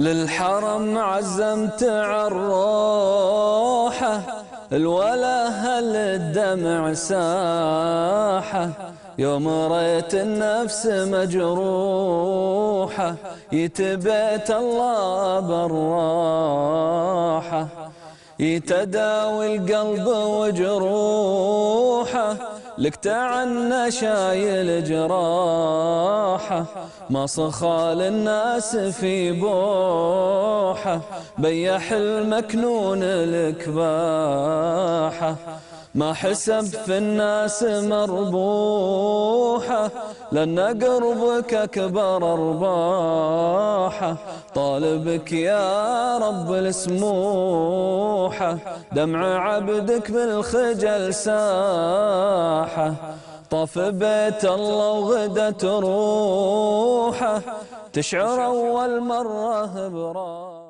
للحرم عزمت عالروحة، الولا الدمع ساحة، يوم ريت النفس مجروحة، يتبيت الله بالراحة، يتداوي القلب وجروحه، لك تعنى شايل جراحه، ما صخى للناس في بوحه، بيح المكنون الكباحه، ما حسب في الناس مربوحه، لأن قربك أكبر أرباحه، طالبك يا رب السموحه، دمع عبدك بالخجل ساحه، طاف بيت الله وغدت روحه، تشعر أول مرة براحه.